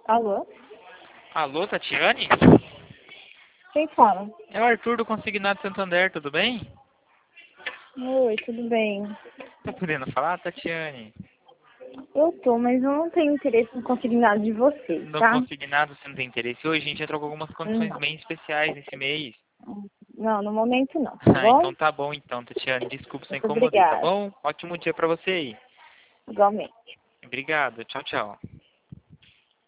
Alô? Alô, Tatiane? Quem fala? É o Arthur do Consignado Santander, tudo bem? Oi, tudo bem? Tá podendo falar, Tatiane? Eu tô, mas eu não tenho interesse no consignado de vocês, No tá? Consignado você não tem interesse? Hoje a gente entrou com algumas condições Não. bem especiais nesse mês. Não, no momento não, tá Ah, bom? então tá bom então, Tatiane. Desculpa se eu Muito incomodei, tá obrigada. bom? Ótimo dia pra você aí. Igualmente. Obrigado, tchau, tchau.